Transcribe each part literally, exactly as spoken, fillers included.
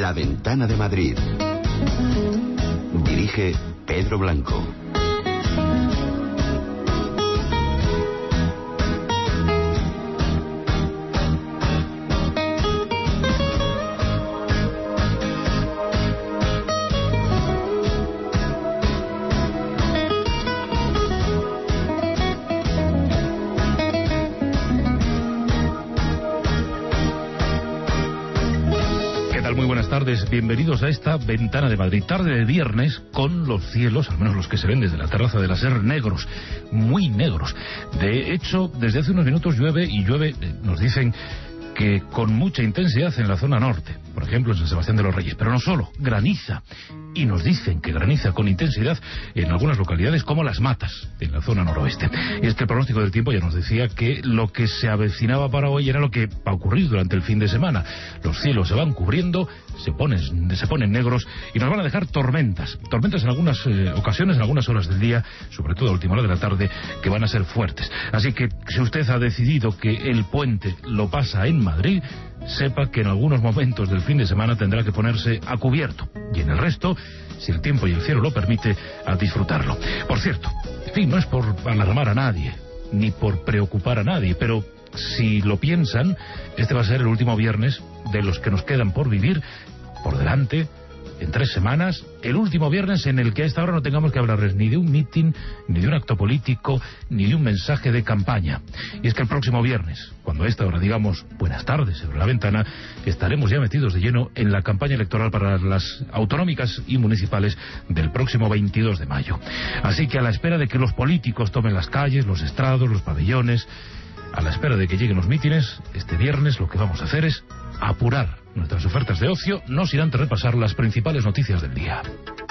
La Ventana de Madrid. Dirige Pedro Blanco. Bienvenidos a esta Ventana de Madrid, tarde de viernes, con los cielos, al menos los que se ven desde la terraza de la SER, negros, muy negros. De hecho, desde hace unos minutos llueve y llueve, nos dicen que con mucha intensidad en la zona norte, por ejemplo en San Sebastián de los Reyes, pero no solo, graniza. Y nos dicen que graniza con intensidad en algunas localidades como Las Matas, en la zona noroeste. Y es que el pronóstico del tiempo ya nos decía que lo que se avecinaba para hoy era lo que va a ocurrir durante el fin de semana. Los cielos se van cubriendo, se ponen, se ponen negros y nos van a dejar tormentas. Tormentas en algunas eh, ocasiones, en algunas horas del día, sobre todo a última hora de la tarde, que van a ser fuertes. Así que si usted ha decidido que el puente lo pasa en Madrid, sepa que en algunos momentos del fin de semana tendrá que ponerse a cubierto, y en el resto, si el tiempo y el cielo lo permite, a disfrutarlo. Por cierto, en fin, no es por alarmar a nadie, ni por preocupar a nadie, pero si lo piensan, este va a ser el último viernes de los que nos quedan por vivir, por delante, en tres semanas, el último viernes en el que a esta hora no tengamos que hablarles ni de un mitin, ni de un acto político, ni de un mensaje de campaña. Y es que el próximo viernes, cuando a esta hora digamos buenas tardes sobre la ventana, estaremos ya metidos de lleno en la campaña electoral para las autonómicas y municipales del próximo veintidós de mayo. Así que a la espera de que los políticos tomen las calles, los estrados, los pabellones, a la espera de que lleguen los mítines, este viernes lo que vamos a hacer es apurar nuestras ofertas de ocio, no sin antes repasar las principales noticias del día.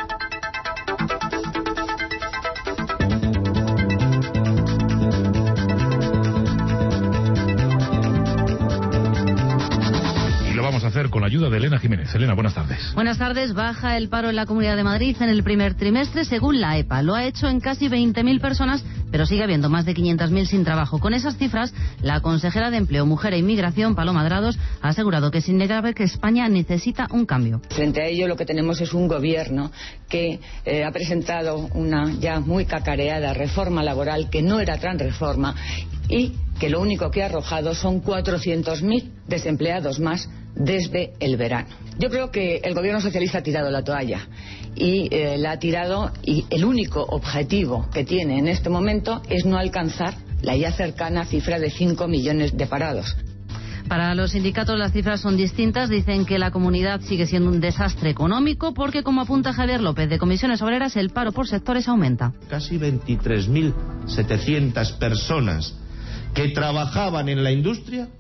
Vamos a hacer con la ayuda de Elena Jiménez. Elena, buenas tardes. Buenas tardes. Baja el paro en la Comunidad de Madrid en el primer trimestre según la EPA. Lo ha hecho en casi veinte mil personas, pero sigue habiendo más de quinientas mil sin trabajo. Con esas cifras, la consejera de Empleo, Mujer e Inmigración, Paloma Drados, ha asegurado que es innegable que España necesita un cambio. Frente a ello, lo que tenemos es un gobierno que eh, ha presentado una ya muy cacareada reforma laboral que no era tan reforma y que lo único que ha arrojado son cuatrocientos mil desempleados más desde el verano. Yo creo que el gobierno socialista ha tirado la toalla y eh, la ha tirado, y el único objetivo que tiene en este momento es no alcanzar la ya cercana cifra de cinco millones de parados. Para los sindicatos las cifras son distintas. Dicen que la comunidad sigue siendo un desastre económico porque, como apunta Javier López de Comisiones Obreras, el paro por sectores aumenta. Casi veintitrés mil setecientas personas que trabajaban en la industria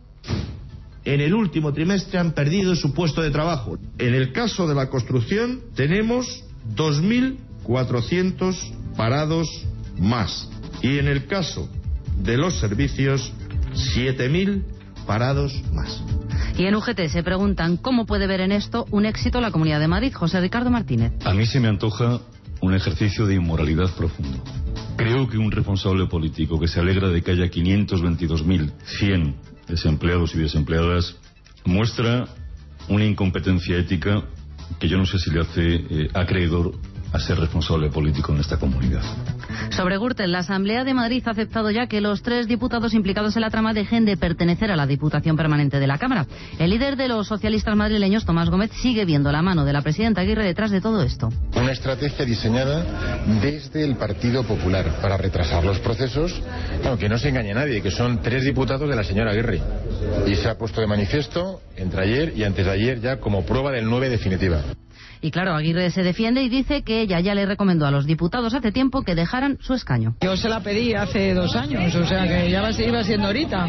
en el último trimestre han perdido su puesto de trabajo. En el caso de la construcción tenemos dos mil cuatrocientos parados más. Y en el caso de los servicios, siete mil parados más. Y en U G T se preguntan cómo puede ver en esto un éxito la Comunidad de Madrid. José Ricardo Martínez. A mí se me antoja un ejercicio de inmoralidad profundo. Creo que un responsable político que se alegra de que haya quinientos veintidós mil cien desempleados y desempleadas muestra una incompetencia ética que yo no sé si le hace eh, acreedor a ser responsable político en esta comunidad. Sobre Gürtel, la Asamblea de Madrid ha aceptado ya que los tres diputados implicados en la trama dejen de pertenecer a la Diputación Permanente de la Cámara. El líder de los socialistas madrileños, Tomás Gómez, sigue viendo la mano de la presidenta Aguirre detrás de todo esto. Una estrategia diseñada desde el Partido Popular para retrasar los procesos. Bueno, que no se engañe a nadie, que son tres diputados de la señora Aguirre. Y se ha puesto de manifiesto entre ayer y antes de ayer ya como prueba del nueve definitiva. Y claro, Aguirre se defiende y dice que ella ya le recomendó a los diputados hace tiempo que dejaran su escaño. Yo se la pedí hace dos años, o sea que ya iba siendo ahorita.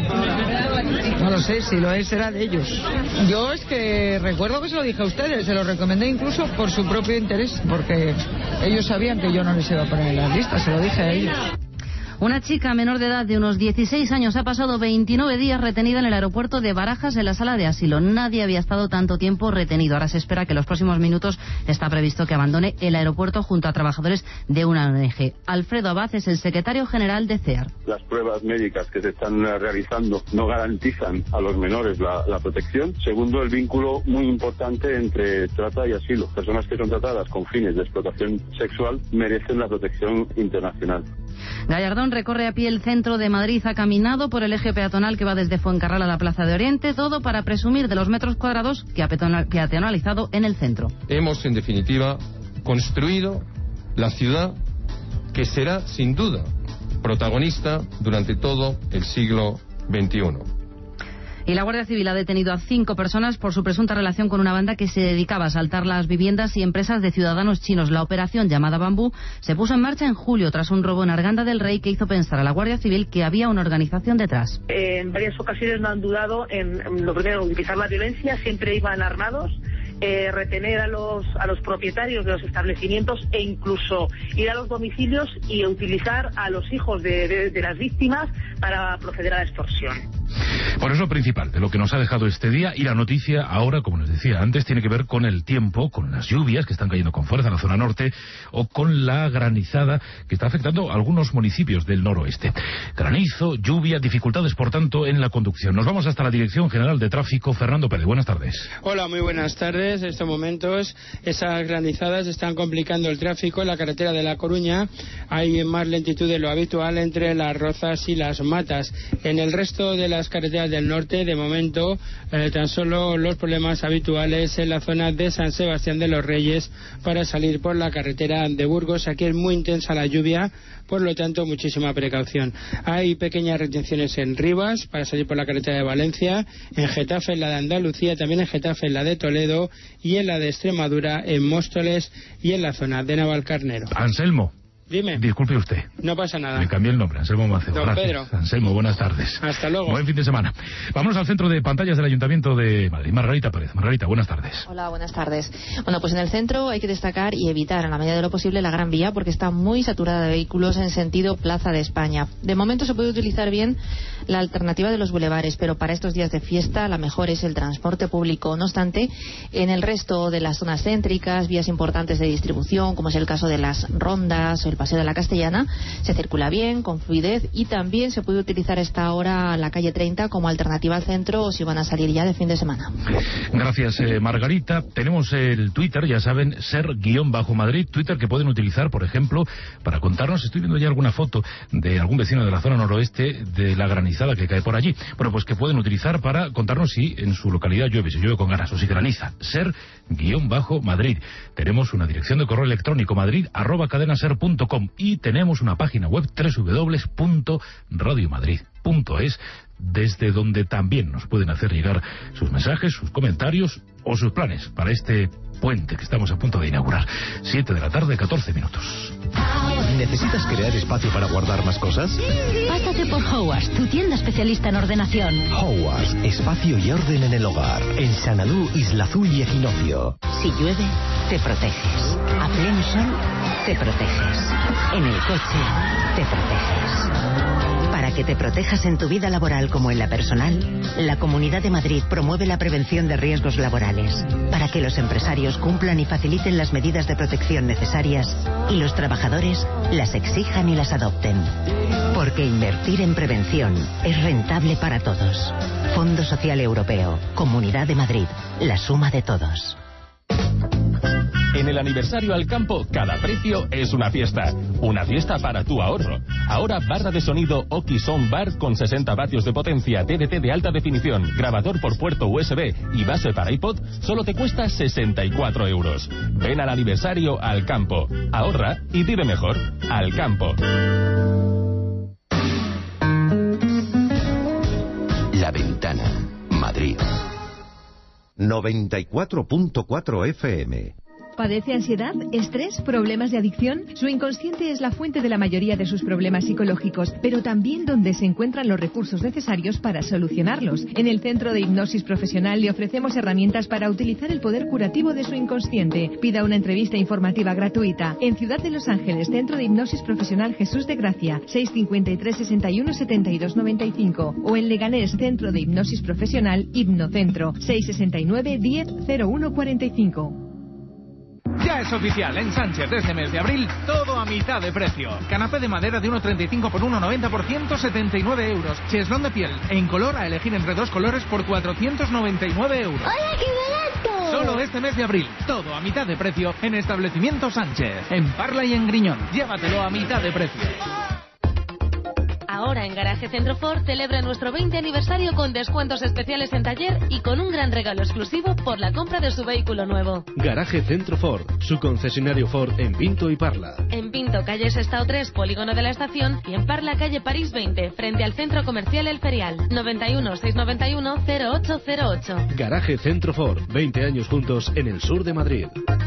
No lo sé, si lo es será de ellos. Yo es que recuerdo que se lo dije a ustedes, se lo recomendé incluso por su propio interés, porque ellos sabían que yo no les iba a poner en las listas, se lo dije a ellos. Una chica menor de edad de unos dieciséis años ha pasado veintinueve días retenida en el aeropuerto de Barajas en la sala de asilo. Nadie había estado tanto tiempo retenido. Ahora se espera que en los próximos minutos está previsto que abandone el aeropuerto junto a trabajadores de una O N G. Alfredo Abad es el secretario general de C E A R. Las pruebas médicas que se están realizando no garantizan a los menores la, la protección. Segundo, el vínculo muy importante entre trata y asilo. Personas que son tratadas con fines de explotación sexual merecen la protección internacional. Gallardón recorre a pie el centro de Madrid, ha caminado por el eje peatonal que va desde Fuencarral a la Plaza de Oriente, todo para presumir de los metros cuadrados que ha peatonalizado en el centro. Hemos, en definitiva, construido la ciudad que será, sin duda, protagonista durante todo el siglo veintiuno. Y la Guardia Civil ha detenido a cinco personas por su presunta relación con una banda que se dedicaba a asaltar las viviendas y empresas de ciudadanos chinos. La operación, llamada Bambú, se puso en marcha en julio tras un robo en Arganda del Rey que hizo pensar a la Guardia Civil que había una organización detrás. En varias ocasiones no han dudado en, en lo primero, utilizar la violencia, siempre iban armados. Eh, retener a los a los propietarios de los establecimientos e incluso ir a los domicilios y utilizar a los hijos de, de, de las víctimas para proceder a la extorsión. Por eso lo principal de lo que nos ha dejado este día, y la noticia ahora, como les decía antes, tiene que ver con el tiempo, con las lluvias que están cayendo con fuerza en la zona norte o con la granizada que está afectando a algunos municipios del noroeste. Granizo, lluvia, dificultades por tanto en la conducción. Nos vamos hasta la Dirección General de Tráfico. Fernando Pérez, buenas tardes. Hola, muy buenas tardes. En estos momentos esas granizadas están complicando el tráfico en la carretera de La Coruña. Hay más lentitud de lo habitual entre Las Rozas y Las Matas. En el resto de las carreteras del norte, de momento, eh, tan solo los problemas habituales en la zona de San Sebastián de los Reyes para salir por la carretera de Burgos. Aquí es muy intensa la lluvia, por lo tanto, muchísima precaución. Hay pequeñas retenciones en Rivas para salir por la carretera de Valencia, en Getafe, en la de Andalucía, también en Getafe, en la de Toledo, y en la de Extremadura, en Móstoles y en la zona de Navalcarnero. Anselmo. Dime. Disculpe usted. No pasa nada. Le cambié el nombre, Anselmo Macedo. Don Gracias. Pedro. Anselmo, buenas tardes. Hasta luego. Buen fin de semana. Vámonos al centro de pantallas del Ayuntamiento de Madrid. Margarita Pérez. Margarita, buenas tardes. Hola, buenas tardes. Bueno, pues en el centro hay que destacar y evitar en la medida de lo posible la Gran Vía porque está muy saturada de vehículos en sentido Plaza de España. De momento se puede utilizar bien la alternativa de los bulevares, pero para estos días de fiesta la mejor es el transporte público. No obstante, en el resto de las zonas céntricas, vías importantes de distribución, como es el caso de las Rondas o el Paseo de la Castellana, se circula bien, con fluidez, y también se puede utilizar esta hora la calle treinta como alternativa al centro o si van a salir ya de fin de semana. Gracias, eh, Margarita. Tenemos el Twitter, ya saben, ser-madrid, Twitter que pueden utilizar, por ejemplo, para contarnos, estoy viendo ya alguna foto de algún vecino de la zona noroeste de la granizada que cae por allí. Bueno, pues que pueden utilizar para contarnos si en su localidad llueve, si llueve con ganas o si graniza. ser-madrid. Tenemos una dirección de correo electrónico madrid arroba cadenaser punto com y tenemos una página web doble u doble u doble u punto radio madrid punto es desde donde también nos pueden hacer llegar sus mensajes, sus comentarios o sus planes para este puente que estamos a punto de inaugurar. siete de la tarde, catorce minutos. ¿Necesitas crear espacio para guardar más cosas? Pásate por Howas, tu tienda especialista en ordenación. Howas, espacio y orden en el hogar. En Sanadú, Isla Azul y Equinoccio. Si llueve, te proteges. A pleno sol, te proteges. En el coche, te proteges. Para que te protejas en tu vida laboral como en la personal, la Comunidad de Madrid promueve la prevención de riesgos laborales, para que los empresarios cumplan y faciliten las medidas de protección necesarias y los trabajadores las exijan y las adopten. Porque invertir en prevención es rentable para todos. Fondo Social Europeo, Comunidad de Madrid, la suma de todos. En el aniversario Alcampo, cada precio es una fiesta. Una fiesta para tu ahorro. Ahora barra de sonido Oki Soundbar con sesenta vatios de potencia D V D de alta definición, grabador por puerto U S B y base para iPod, solo te cuesta sesenta y cuatro euros. Ven al aniversario Alcampo. Ahorra y vive mejor. Alcampo. La Ventana, Madrid. noventa y cuatro punto cuatro F M. ¿Padece ansiedad, estrés, problemas de adicción? Su inconsciente es la fuente de la mayoría de sus problemas psicológicos, pero también donde se encuentran los recursos necesarios para solucionarlos. En el Centro de Hipnosis Profesional le ofrecemos herramientas para utilizar el poder curativo de su inconsciente. Pida una entrevista informativa gratuita. En Ciudad de Los Ángeles, Centro de Hipnosis Profesional Jesús de Gracia, seis cincuenta y tres, sesenta y uno, setenta y dos noventa y cinco. O en Leganés, Centro de Hipnosis Profesional Hipnocentro, seis sesenta y nueve, diez, cero uno cuarenta y cinco. Ya es oficial, en Sánchez, desde mes de abril, todo a mitad de precio. Canapé de madera de uno treinta y cinco por uno noventa por ciento setenta y nueve euros. Cheslón de piel, en color a elegir entre dos colores por cuatrocientos noventa y nueve euros. ¡Hola, qué barato! Solo este mes de abril, todo a mitad de precio en Establecimiento Sánchez. En Parla y en Griñón, llévatelo a mitad de precio. Ahora en Garaje Centro Ford celebra nuestro veinte aniversario con descuentos especiales en taller y con un gran regalo exclusivo por la compra de su vehículo nuevo. Garaje Centro Ford, su concesionario Ford en Pinto y Parla. En Pinto, calle Sestao tres, Polígono de la Estación, y en Parla, calle París veinte, frente al Centro Comercial El Ferial. noventa y uno, seiscientos noventa y uno, cero ocho cero ocho. Garaje Centro Ford, veinte años juntos en el sur de Madrid.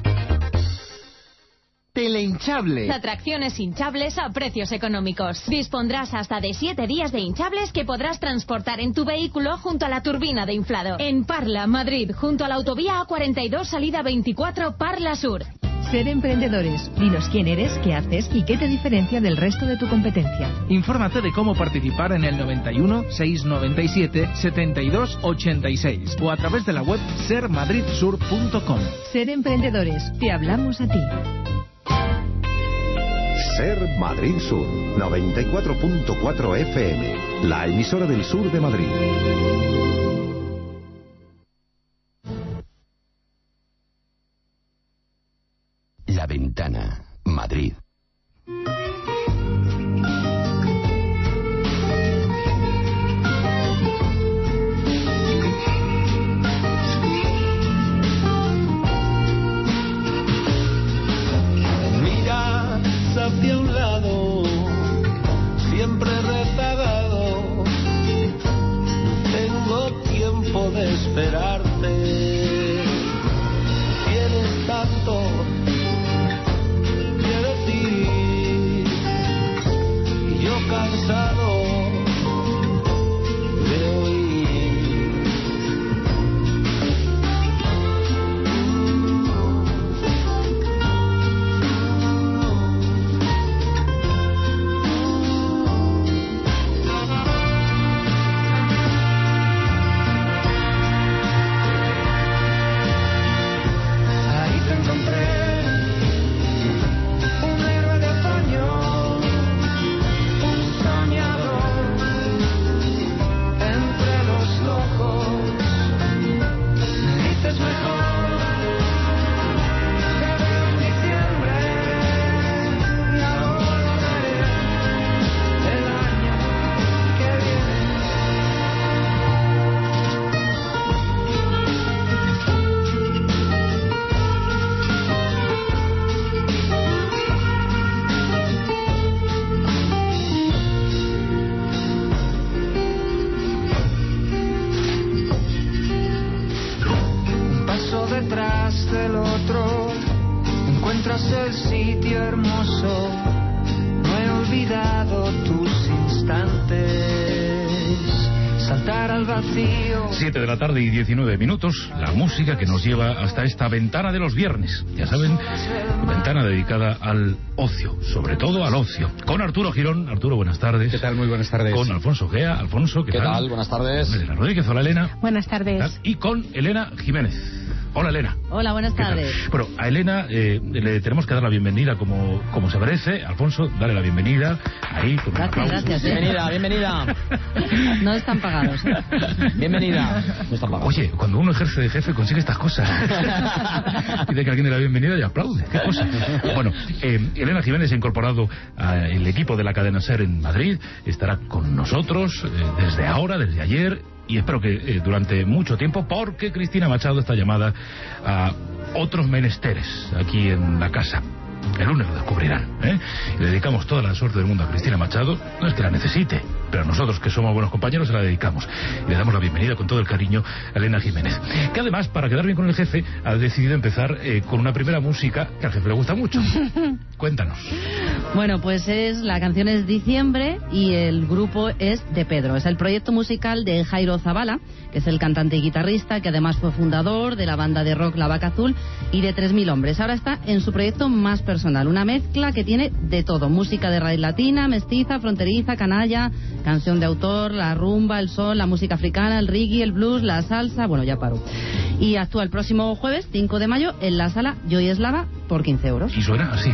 Telehinchable. Atracciones hinchables a precios económicos. Dispondrás hasta de siete días de hinchables que podrás transportar en tu vehículo junto a la turbina de inflado. En Parla, Madrid, junto a la autovía A cuarenta y dos, salida veinticuatro, Parla Sur. Ser emprendedores. Dinos quién eres, qué haces y qué te diferencia del resto de tu competencia. Infórmate de cómo participar en el noventa y uno, seiscientos noventa y siete, setenta y dos ochenta y seis o a través de la web ser madrid sur punto com. Ser emprendedores. Te hablamos a ti. Ser Madrid Sur, noventa y cuatro punto cuatro F M, la emisora del sur de Madrid. La Ventana, Madrid. Hacia un lado, siempre rezagado, tengo tiempo de esperarte. Tienes tanto que decir y yo cansado de oír. siete de la tarde y diecinueve minutos, la música que nos lleva hasta esta ventana de los viernes. Ya saben, ventana dedicada al ocio, sobre todo al ocio. Con Arturo Girón. Arturo, buenas tardes. ¿Qué tal? Muy buenas tardes. Con Alfonso Gea. Alfonso, ¿qué, ¿Qué tal? tal? Buenas tardes. Elena Rodríguez. Hola, Elena. Buenas tardes. Y con Elena Jiménez. Hola, Elena. Hola, buenas tardes. Bueno, a Elena eh, le tenemos que dar la bienvenida como, como se merece. Alfonso, dale la bienvenida. Ahí, con gracias, un gracias. Bienvenida, bienvenida. No están pagados. ¿eh? Bienvenida. No están pagados. Oye, cuando uno ejerce de jefe consigue estas cosas. Pide que alguien dé la bienvenida y aplaude. ¿Qué cosa? Bueno, eh, Elena Jiménez se ha incorporado al equipo de la cadena SER en Madrid. Estará con nosotros eh, desde ahora, desde ayer. Y espero que eh, durante mucho tiempo, porque Cristina Machado está llamada a otros menesteres aquí en la casa. El lunes lo descubrirán, ¿eh? Le dedicamos toda la suerte del mundo a Cristina Machado. No es que la necesite, pero nosotros, que somos buenos compañeros, se la dedicamos. Y le damos la bienvenida con todo el cariño a Elena Jiménez, que además, para quedar bien con el jefe, ha decidido empezar eh, con una primera música que al jefe le gusta mucho. Cuéntanos. Bueno, pues es la canción es Diciembre y el grupo es De Pedro. Es el proyecto musical de Jairo Zavala, que es el cantante y guitarrista, que además fue fundador de la banda de rock La Vaca Azul y de tres mil hombres. Ahora está en su proyecto más personal, una mezcla que tiene de todo: música de raíz latina, mestiza, fronteriza, canalla, canción de autor, la rumba, el sol, la música africana, el reggae, el blues, la salsa. Bueno, ya paro. Y actúa el próximo jueves, cinco de mayo, en la sala Joy Eslava por quince euros. Y suena así.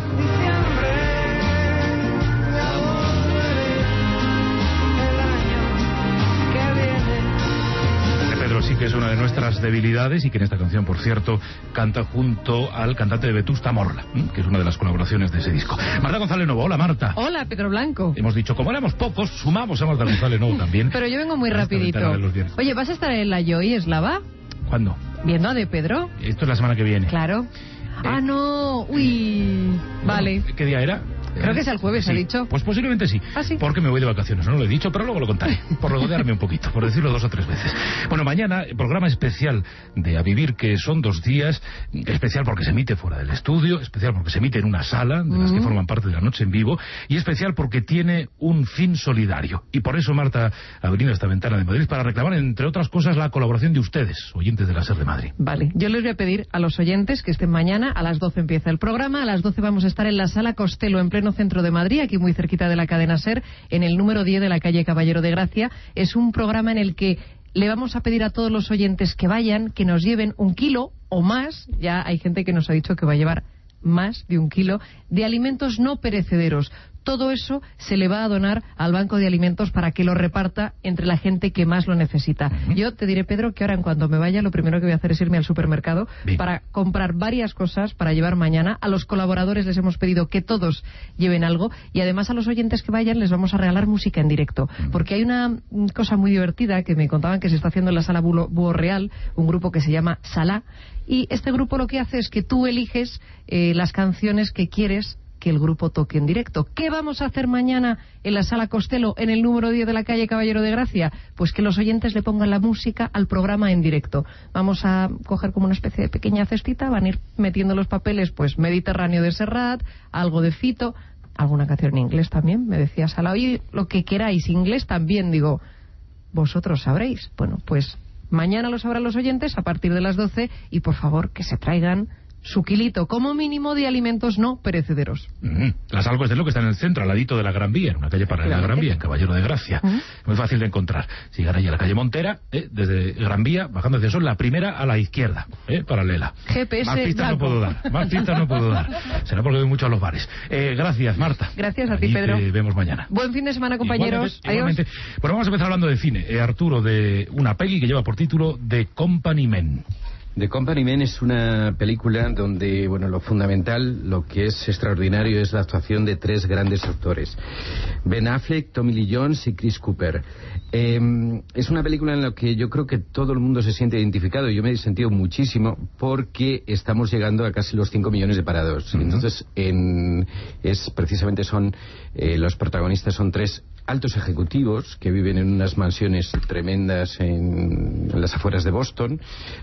Sí, que es una de nuestras debilidades y que en esta canción, por cierto, canta junto al cantante de Vetusta Morla, que es una de las colaboraciones de ese disco. Marta González Novo. Hola, Marta. Hola, Pedro Blanco. Hemos dicho, como éramos pocos, sumamos a Marta González Novo también. Pero yo vengo muy rapidito. Oye, ¿vas a estar en la Joy Eslava? ¿Cuándo? ¿Viendo a De Pedro? Esto es la semana que viene. Claro. Eh, ah, no. Uy. Vale. ¿Qué día era? Creo que es el jueves, sí. ¿ha dicho? Pues posiblemente sí, ¿Ah, sí? Porque me voy de vacaciones, no lo he dicho, pero luego lo contaré, por rodearme un poquito, por decirlo dos o tres veces. Bueno, mañana, programa especial de A Vivir, que son dos días, especial porque se emite fuera del estudio, especial porque se emite en una sala, de las mm. que forman parte de la noche en vivo, y especial porque tiene un fin solidario. Y por eso Marta ha venido a esta ventana de Madrid para reclamar, entre otras cosas, la colaboración de ustedes, oyentes de la SER de Madrid. Vale, yo les voy a pedir a los oyentes que estén mañana, a las doce empieza el programa, a las doce vamos a estar en la sala Costello, en pleno centro de Madrid, aquí muy cerquita de la cadena SER, en el número diez de la calle Caballero de Gracia. Es un programa en el que le vamos a pedir a todos los oyentes que vayan, que nos lleven un kilo o más, ya hay gente que nos ha dicho que va a llevar más de un kilo, de alimentos no perecederos. Todo eso se le va a donar al Banco de Alimentos para que lo reparta entre la gente que más lo necesita. Uh-huh. Yo te diré, Pedro, que ahora en cuanto me vaya, lo primero que voy a hacer es irme al supermercado Bien. para comprar varias cosas para llevar mañana. A los colaboradores les hemos pedido que todos lleven algo y además a los oyentes que vayan les vamos a regalar música en directo. Uh-huh. Porque hay una cosa muy divertida que me contaban que se está haciendo en la sala Búho Real, un grupo que se llama Salá, y este grupo lo que hace es que tú eliges eh, las canciones que quieres que el grupo toque en directo. ¿Qué vamos a hacer mañana en la sala Costello, en el número diez de la calle Caballero de Gracia? Pues que los oyentes le pongan la música al programa en directo. Vamos a coger como una especie de pequeña cestita, van a ir metiendo los papeles, pues Mediterráneo de Serrat, algo de Fito, alguna canción en inglés también, me decía Sala, oye, lo que queráis, inglés también, digo, vosotros sabréis. Bueno, pues mañana lo sabrán los oyentes a partir de las doce y por favor que se traigan su kilito, como mínimo, de alimentos no perecederos. Mm-hmm. Las Algo de lo que está en el centro, al ladito de la Gran Vía, en una calle paralela a la Gran Vía, en Caballero de Gracia. Uh-huh. Muy fácil de encontrar. Si llegan allí a la calle Montera, eh, desde Gran Vía, bajando hacia el sol, la primera a la izquierda, eh, paralela. G P S Más pistas blanco. no puedo dar, más pistas no puedo dar. Será porque voy mucho a los bares. Eh, gracias, Marta. Gracias a ti, Allí Pedro. Te vemos mañana. Buen fin de semana, compañeros. Igualmente, igualmente. Adiós. Bueno, vamos a empezar hablando de cine. Eh, Arturo, de una peli que lleva por título The Company Men. The Company Men es una película donde, bueno, lo fundamental, lo que es extraordinario es la actuación de tres grandes actores: Ben Affleck, Tommy Lee Jones y Chris Cooper. Eh, es una película en la que yo creo que todo el mundo se siente identificado. Yo me he sentido muchísimo porque estamos llegando a casi los cinco millones de parados. Uh-huh. Entonces, en, es precisamente son eh, los protagonistas son tres altos ejecutivos que viven en unas mansiones tremendas en, en las afueras de Boston,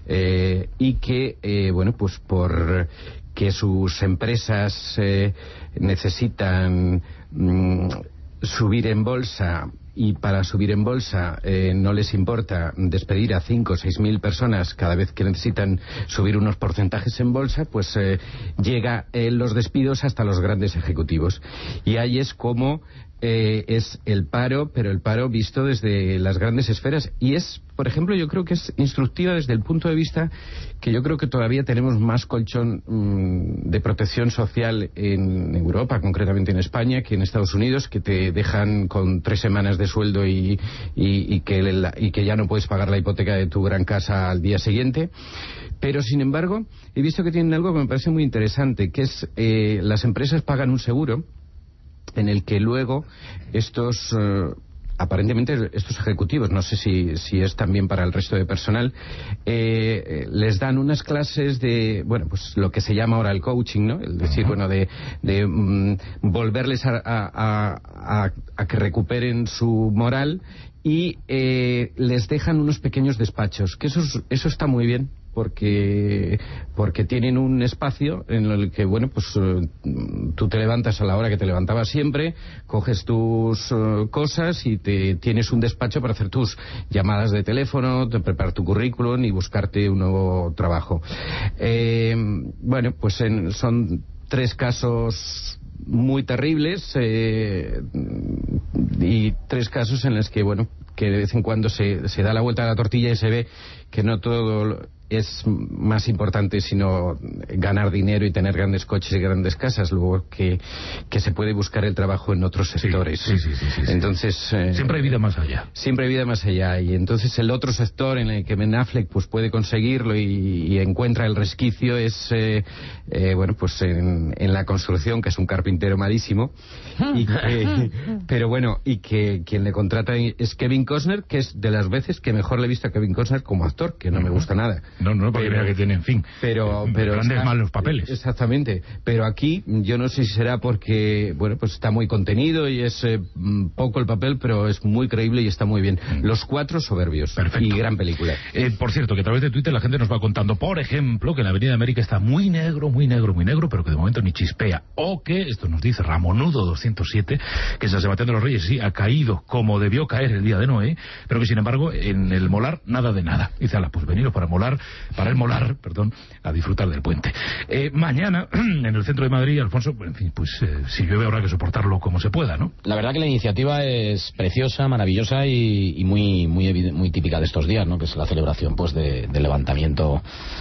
eh, y que, eh, bueno, pues por que sus empresas eh, necesitan mm, subir en bolsa, y para subir en bolsa eh, no les importa despedir a cinco o seis mil personas cada vez que necesitan subir unos porcentajes en bolsa, pues eh, llega eh, los despidos hasta los grandes ejecutivos. Y ahí es como eh, es el paro, pero el paro visto desde las grandes esferas. Y es, por ejemplo, yo creo que es instructiva desde el punto de vista que yo creo que todavía tenemos más colchón mmm, de protección social en Europa, concretamente en España, que en Estados Unidos, que te dejan con tres semanas de sueldo y, y, y, que, la, y que ya no puedes pagar la hipoteca de tu gran casa al día siguiente. Pero, sin embargo, he visto que tienen algo que me parece muy interesante, que es eh, las empresas pagan un seguro en el que luego estos... Uh, aparentemente estos ejecutivos, no sé si, si es también para el resto de personal, eh, les dan unas clases de, bueno, pues lo que se llama ahora el coaching, ¿no? Es decir, bueno, de, de mm, volverles a, a, a, a que recuperen su moral y eh, les dejan unos pequeños despachos, que eso, eso está muy bien. Porque, porque tienen un espacio en el que, bueno, pues uh, tú te levantas a la hora que te levantabas siempre, coges tus uh, cosas y te tienes un despacho para hacer tus llamadas de teléfono, te preparar tu currículum y buscarte un nuevo trabajo. Eh, bueno, pues en, son tres casos muy terribles eh, y tres casos en los que, bueno, que de vez en cuando se, se da la vuelta a la tortilla y se ve que no todo es más importante sino ganar dinero y tener grandes coches y grandes casas, luego que, que se puede buscar el trabajo en otros sectores. Sí, sí, sí, sí, sí, entonces sí. Eh, siempre hay vida más allá. Siempre hay vida más allá, y entonces el otro sector en el que Ben Affleck pues puede conseguirlo y, y encuentra el resquicio es eh, eh, bueno, pues en, en la construcción, que es un carpintero malísimo, y que, pero bueno, y que quien le contrata es Kevin Costner, que es de las veces que mejor le he visto a Kevin Costner como actor, que no me gusta nada. No, no, porque mira que tiene, en fin, pero, pero grandes está, malos papeles. Exactamente, pero aquí yo no sé si será porque, bueno, pues está muy contenido y es eh, poco el papel, pero es muy creíble y está muy bien. Los cuatro soberbios. Perfecto. Y gran película. Eh, por cierto, que a través de Twitter la gente nos va contando, por ejemplo, que la Avenida América está muy negro, muy negro, muy negro, pero que de momento ni chispea. O que, esto nos dice Ramonudo doscientos siete, que San Sebastián de los Reyes sí ha caído como debió caer el día de Noé, pero que sin embargo en el Molar nada de nada. Dice, ala, pues veniros para Molar, para el Molar, perdón, a disfrutar del puente. Eh, mañana, en el centro de Madrid, Alfonso, en fin, pues eh, si llueve habrá que soportarlo como se pueda, ¿no? La verdad que la iniciativa es preciosa, maravillosa y, y muy, muy, muy típica de estos días, ¿no? Que es la celebración, pues, de, del levantamiento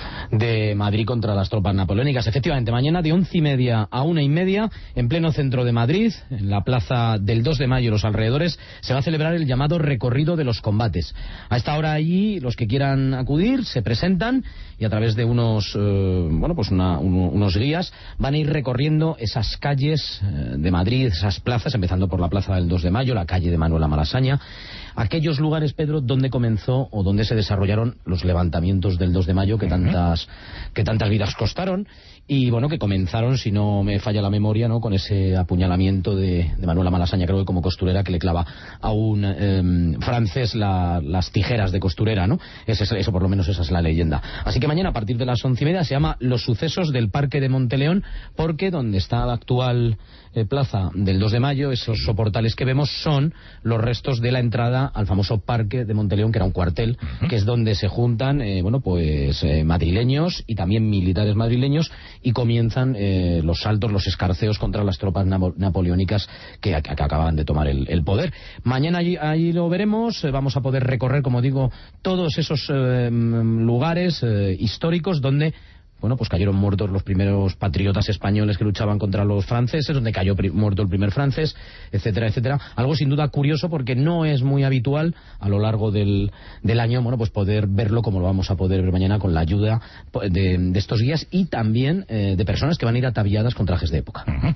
de Madrid contra las tropas napoleónicas. Efectivamente, mañana de once y media a una y media, en pleno centro de Madrid, en la plaza del dos de mayo y los alrededores, se va a celebrar el llamado recorrido de los combates. A esta hora allí, los que quieran acudir se presentan y a través de unos, eh, bueno, pues una, un, unos guías van a ir recorriendo esas calles eh, de Madrid, esas plazas, empezando por la plaza del dos de mayo, la calle de Manuela Malasaña, aquellos lugares, Pedro, donde comenzó o donde se desarrollaron los levantamientos del dos de mayo que tantas, que tantas vidas costaron y, bueno, que comenzaron, si no me falla la memoria, ¿no?, con ese apuñalamiento de, de Manuela Malasaña, creo que como costurera, que le clava a un eh, francés la, las tijeras de costurera, ¿no? Ese, eso, por lo menos, esa es la leyenda. Así que mañana, a partir de las once y media, se llama Los Sucesos del Parque de Monteleón, porque donde está la actual eh, plaza del dos de mayo, esos soportales que vemos son los restos de la entrada al famoso Parque de Monteleón, que era un cuartel, uh-huh. que es donde se juntan, eh, bueno, pues eh, madrileños y también militares madrileños, y comienzan eh, los saltos, los escarceos contra las tropas napo- napoleónicas que, que acababan de tomar el, el poder. Mañana allí, allí lo veremos, eh, vamos a poder recorrer, como digo, todos esos eh, lugares eh, históricos donde, bueno, pues cayeron muertos los primeros patriotas españoles que luchaban contra los franceses, donde cayó pri- muerto el primer francés, etcétera, etcétera. Algo sin duda curioso, porque no es muy habitual a lo largo del, del año, bueno, pues poder verlo como lo vamos a poder ver mañana con la ayuda de, de estos guías y también eh, de personas que van a ir ataviadas con trajes de época. Uh-huh.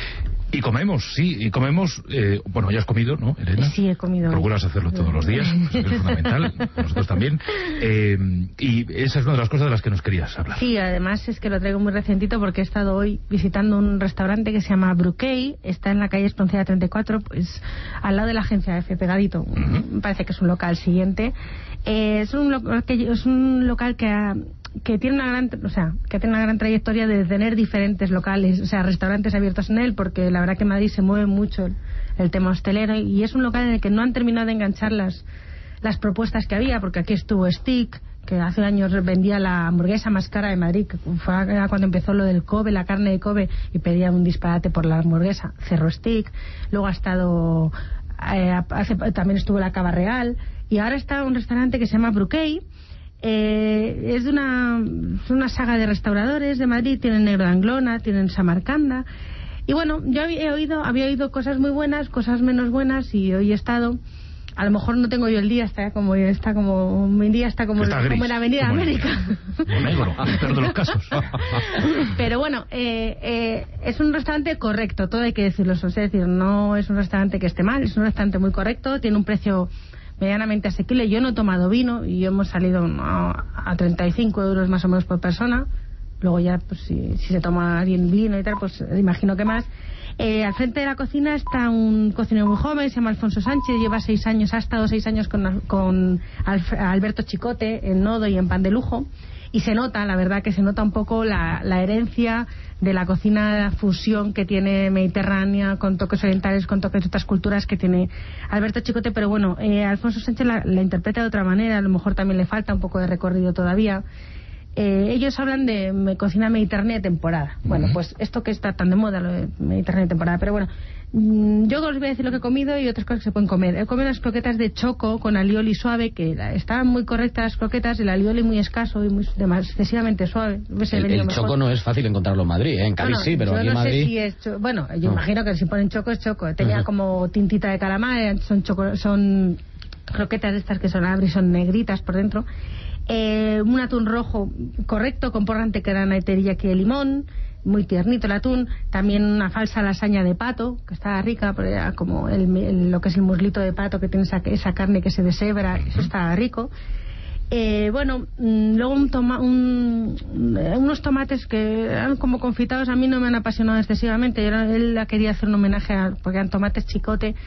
Y comemos, sí, y comemos, eh, bueno, ya has comido, ¿no, Elena? Sí, he comido. Procuras hacerlo todos los días, que es fundamental, nosotros también. Eh, y esa es una de las cosas de las que nos querías hablar. Sí, además es que lo traigo muy recientito porque he estado hoy visitando un restaurante que se llama Bruquei, está en la calle Espronceda treinta y cuatro, pues al lado de la agencia F, pegadito. Uh-huh. Me parece que es un local siguiente. Eh, es, un local que, es un local que ha... que tiene una gran, o sea, que tiene una gran trayectoria de tener diferentes locales, o sea, restaurantes abiertos en él, porque la verdad que en Madrid se mueve mucho el, el tema hostelero, y es un local en el que no han terminado de enganchar las las propuestas que había, porque aquí estuvo Stick, que hace años vendía la hamburguesa más cara de Madrid, que fue cuando empezó lo del Kobe, la carne de Kobe, y pedía un disparate por la hamburguesa, cerró Stick. Luego ha estado eh, hace, también estuvo la Cava Real, y ahora está un restaurante que se llama Bruquei. Eh, es de una, una saga de restauradores de Madrid. Tienen Negro de Anglona, tienen Samarcanda, y bueno, yo he oído, había oído cosas muy buenas, cosas menos buenas, y hoy he estado a lo mejor no tengo yo el día, está como está como mi día está como, está como en Avenida como América. O negro, en el peor de los casos. Pero bueno, eh, eh, es un restaurante correcto, todo hay que decirlo. Es decir, no es un restaurante que esté mal, es un restaurante muy correcto, tiene un precio medianamente asequible. Yo no he tomado vino y hemos salido a, a treinta y cinco euros más o menos por persona. Luego ya, pues si, si se toma alguien vino y tal, pues imagino que más. Eh, al frente de la cocina está un cocinero muy joven, se llama Alfonso Sánchez, lleva seis años, ha estado seis años con, con Alf, Alberto Chicote en Nodo y en Pan de Lujo, y se nota, la verdad que se nota un poco la, la herencia de la cocina fusión que tiene mediterránea, con toques orientales, con toques de otras culturas que tiene Alberto Chicote, pero bueno, eh, Alfonso Sánchez la, la interpreta de otra manera, a lo mejor también le falta un poco de recorrido todavía. Eh, ellos hablan de me, cocina mediterránea de temporada. Bueno, pues esto que está tan de moda, lo de mediterránea de temporada. Pero bueno, mmm, yo os voy a decir lo que he comido y otras cosas que se pueden comer. He comido las croquetas de choco con alioli suave, que la, estaban muy correctas las croquetas, el alioli muy escaso y muy demás, excesivamente suave. El, el choco no es fácil encontrarlo en Madrid, ¿eh? En Cádiz bueno, sí, pero aquí no en Madrid... Sé si es cho... Bueno, yo no. imagino que si ponen choco es choco. Tenía uh-huh. como tintita de calamar, son, choco... son croquetas de estas que son abres, son negritas por dentro. Eh, un atún rojo correcto con porrante grana y teriyaki de limón, muy tiernito el atún. También una falsa lasaña de pato que estaba rica, pero era como el, el, lo que es el muslito de pato que tiene esa, esa carne que se deshebra, eso estaba rico. Eh, bueno, mmm, luego un toma, un, unos tomates que eran como confitados, a mí no me han apasionado excesivamente. Yo, él quería hacer un homenaje a, porque eran tomates Chicote.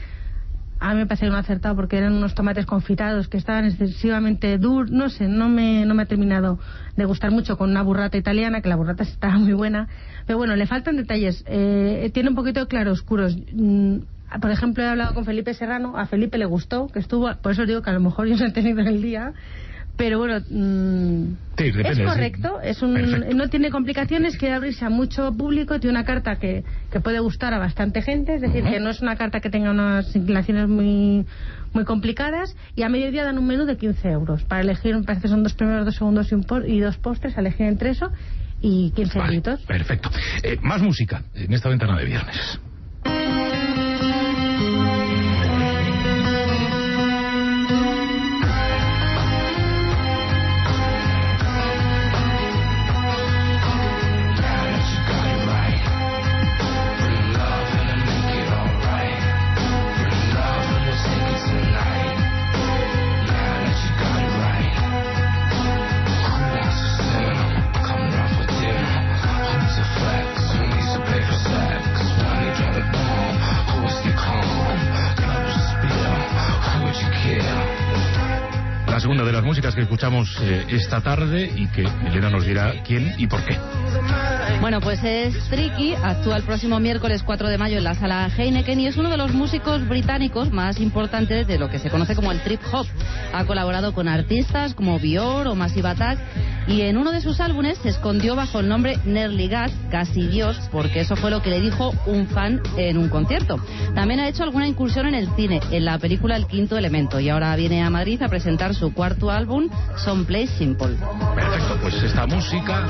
A mí me parece que no ha acertado porque eran unos tomates confitados que estaban excesivamente duros, no sé, no me, no me ha terminado de gustar mucho, con una burrata italiana, que la burrata estaba muy buena, pero bueno, le faltan detalles, eh, tiene un poquito de claroscuros. Mm, por ejemplo, he hablado con Felipe Serrano, a Felipe le gustó, que estuvo, por eso digo que a lo mejor yo no he tenido en el día, pero bueno, mmm, sí, depende, es correcto, sí. es un, no tiene complicaciones, quiere abrirse a mucho público, tiene una carta que, que puede gustar a bastante gente, es decir, uh-huh. que no es una carta que tenga unas inclinaciones muy muy complicadas, y a mediodía dan un menú de quince euros para elegir, me parece que son dos primeros, dos segundos y, un por, y dos postres, a elegir entre eso y quince vale, euritos. Perfecto. Eh, más música en esta ventana de viernes. Una de las músicas que escuchamos eh, esta tarde y que Elena nos dirá quién y por qué. Bueno, pues es Tricky, actúa el próximo miércoles cuatro de mayo en la sala Heineken y es uno de los músicos británicos más importantes de lo que se conoce como el trip hop. Ha colaborado con artistas como Bior o Massive Attack y en uno de sus álbumes se escondió bajo el nombre Nearly God, casi Dios, porque eso fue lo que le dijo un fan en un concierto. También ha hecho alguna incursión en el cine, en la película El Quinto Elemento, y ahora viene a Madrid a presentar su cuarto álbum, Someplace Simple. Perfecto, pues esta música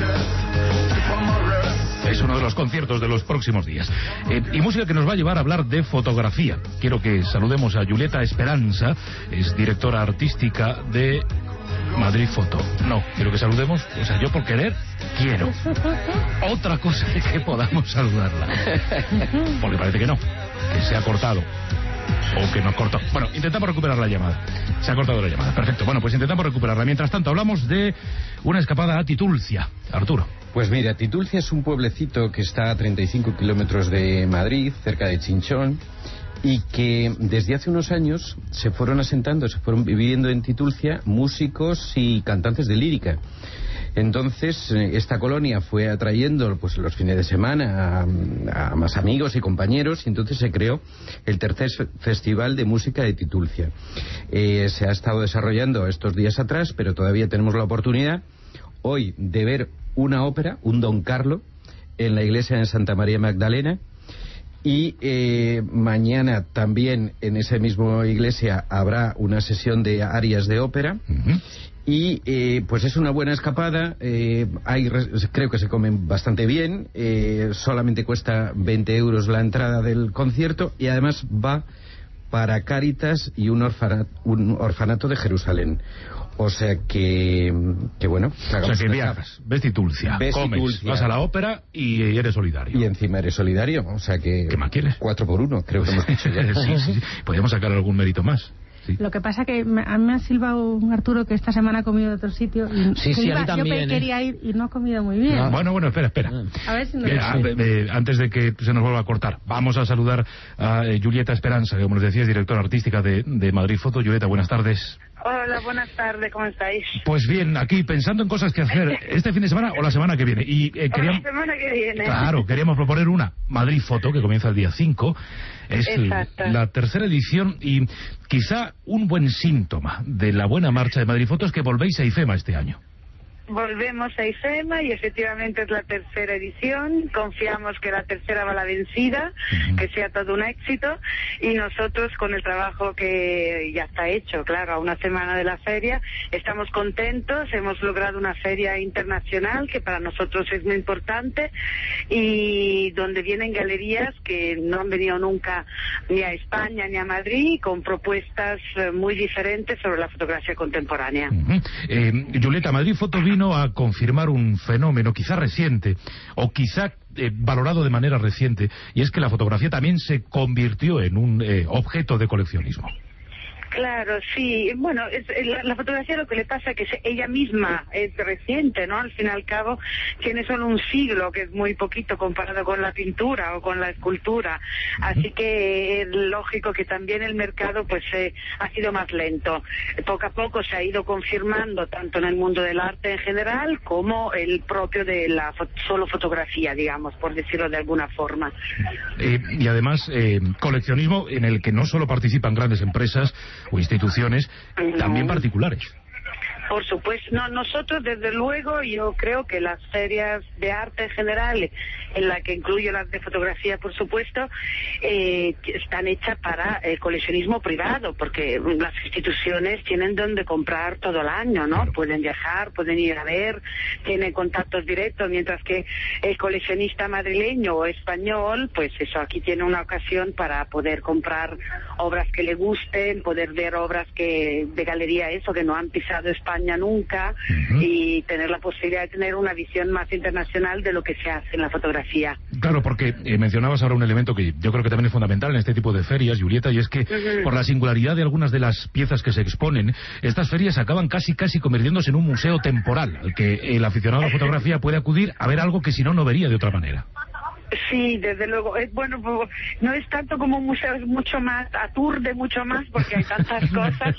es uno de los conciertos de los próximos días. Eh, y música que nos va a llevar a hablar de fotografía. Quiero que saludemos a Julieta Esperanza, es directora artística de Madrid Foto. No, quiero que saludemos, o sea, yo por querer, quiero. Otra cosa es que podamos saludarla. Porque parece que no, que se ha cortado. O que nos cortó. Bueno, intentamos recuperar la llamada. Se ha cortado la llamada. Perfecto. Bueno, pues intentamos recuperarla. Mientras tanto, hablamos de una escapada a Titulcia. Arturo. Pues mira, Titulcia es un pueblecito que está a treinta y cinco kilómetros de Madrid, cerca de Chinchón, y que desde hace unos años se fueron asentando, se fueron viviendo en Titulcia músicos y cantantes de lírica. Entonces, esta colonia fue atrayendo pues los fines de semana a, a más amigos y compañeros, y entonces se creó el tercer Festival de Música de Titulcia. Eh, se ha estado desarrollando estos días atrás, pero todavía tenemos la oportunidad hoy de ver una ópera, un Don Carlo, en la iglesia de Santa María Magdalena, y eh, mañana también en esa misma iglesia habrá una sesión de arias de ópera. Uh-huh. Y eh, pues es una buena escapada, eh, hay, creo que se comen bastante bien, eh, solamente cuesta veinte euros la entrada del concierto y además va para Cáritas y un, orfana, un orfanato de Jerusalén. O sea que, que bueno... O sea que viajas, ves Titulcia, ves comes, Titulcia, vas a la ópera y eres solidario. Y encima eres solidario, o sea que... ¿Qué más quieres? Cuatro por uno, creo que hemos dicho ya. sí, sí, sí, podríamos sacar algún mérito más. Sí. Lo que pasa que me, a mí me ha silbado Arturo que esta semana ha comido de otro sitio y sí, sí, iba, a mí también, yo quería ¿eh? ir y no ha comido muy bien. No. Bueno, bueno, espera, espera. A ver si nos eh, eh, antes de que se nos vuelva a cortar, vamos a saludar a eh, Julieta Esperanza, que como les decía es directora artística de, de Madrid Foto. Julieta, buenas tardes. Hola, buenas tardes, ¿cómo estáis? Pues bien, aquí pensando en cosas que hacer este fin de semana o la semana que viene. Y eh, queríamos, la semana que viene. Claro, queríamos proponer una, Madrid Foto, que comienza el día cinco. Es Exacto. la tercera edición y quizá un buen síntoma de la buena marcha de Madrid Foto es que volvéis a IFEMA este año. Volvemos a IFEMA y efectivamente es la tercera edición. Confiamos que la tercera va la vencida, uh-huh. que sea todo un éxito y nosotros con el trabajo que ya está hecho, claro, a una semana de la feria, estamos contentos, hemos logrado una feria internacional que para nosotros es muy importante y donde vienen galerías que no han venido nunca ni a España ni a Madrid con propuestas muy diferentes sobre la fotografía contemporánea. Uh-huh. eh, Julieta, Madrid Foto vino a confirmar un fenómeno quizá reciente o quizá eh, valorado de manera reciente, y es que la fotografía también se convirtió en un eh, objeto de coleccionismo. Claro, sí. Bueno, es, la, la fotografía lo que le pasa es que se, ella misma es reciente, ¿no? Al fin y al cabo tiene solo un siglo, que es muy poquito comparado con la pintura o con la escultura. Así que es lógico que también el mercado pues eh, ha sido más lento. Poco a poco se ha ido confirmando tanto en el mundo del arte en general como el propio de la fo- solo fotografía, digamos, por decirlo de alguna forma. Eh, y además, eh, coleccionismo en el que no solo participan grandes empresas o instituciones, no. también particulares. Por supuesto, no, nosotros desde luego yo creo que las ferias de arte en general, en la que incluyo las de fotografía por supuesto, eh, están hechas para el coleccionismo privado, porque las instituciones tienen donde comprar todo el año, ¿no? Claro. Pueden viajar, pueden ir a ver, tienen contactos directos, mientras que el coleccionista madrileño o español, pues eso, aquí tiene una ocasión para poder comprar obras que le gusten, poder ver obras que de galería eso, que no han pisado España nunca, uh-huh. y tener la posibilidad de tener una visión más internacional de lo que se hace en la fotografía. Claro, porque eh, mencionabas ahora un elemento que yo creo que también es fundamental en este tipo de ferias, Julieta, y es que uh-huh. por la singularidad de algunas de las piezas que se exponen, estas ferias acaban casi casi convirtiéndose en un museo temporal, al que el aficionado a la fotografía puede acudir a ver algo que si no, no vería de otra manera. Sí, desde luego. Es bueno, no es tanto como un museo, es mucho más, aturde mucho más porque hay tantas cosas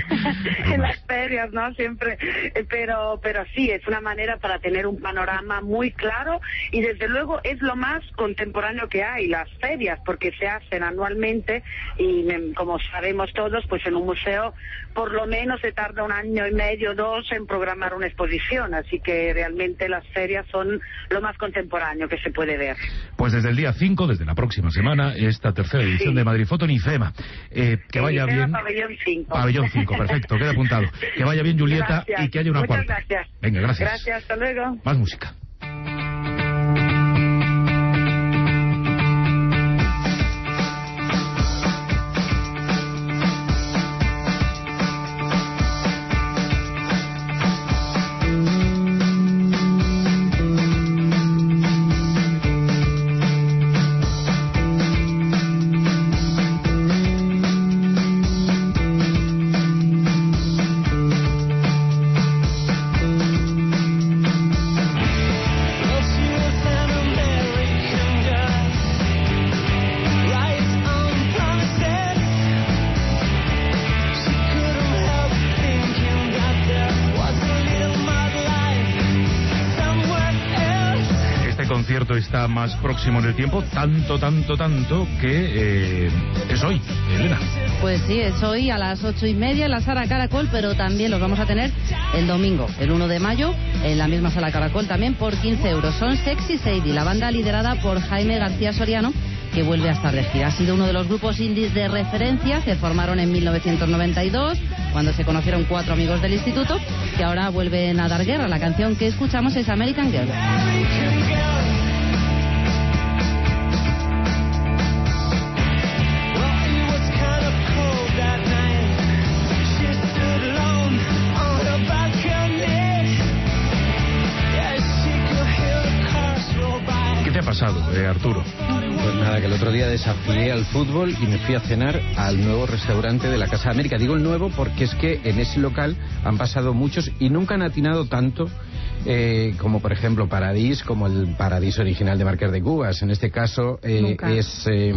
en las ferias, ¿no? Siempre, pero, pero sí, es una manera para tener un panorama muy claro y desde luego es lo más contemporáneo que hay, las ferias, porque se hacen anualmente y como sabemos todos, pues en un museo por lo menos se tarda un año y medio, dos en programar una exposición, así que realmente las ferias son lo más contemporáneo que se puede ver. Pues desde el día cinco, desde la próxima semana, esta tercera edición sí. de Madrid Foto en IFEMA. Eh, que vaya IFEMA, bien. Pabellón cinco. Pabellón cinco, perfecto, queda apuntado. Que vaya bien, Julieta, gracias. Y que haya una Muchas cuarta. Gracias. Venga, gracias. Gracias, hasta luego. Más música. Está más próximo en el tiempo, tanto, tanto, tanto que eh, es hoy, Elena. Pues sí, es hoy a las ocho y media en la Sala Caracol, pero también los vamos a tener el domingo, el uno de mayo, en la misma Sala Caracol también por quince euros. Son Sexy Sadie, la banda liderada por Jaime García Soriano, que vuelve a estar de gira. Ha sido uno de los grupos indies de referencia que formaron en mil novecientos noventa y dos, cuando se conocieron cuatro amigos del instituto, que ahora vuelven a dar guerra. La canción que escuchamos es American Girl. Well, it was kind of pasado, eh, Arturo? Pues nada, que el otro día desafié al fútbol y me fui a cenar al nuevo restaurante de la Casa de América. Digo el nuevo porque es que en ese local han pasado muchos y nunca han atinado tanto eh, como por ejemplo Paradís, como el Paradís original de Marqués de Cubas. En este caso eh, es eh,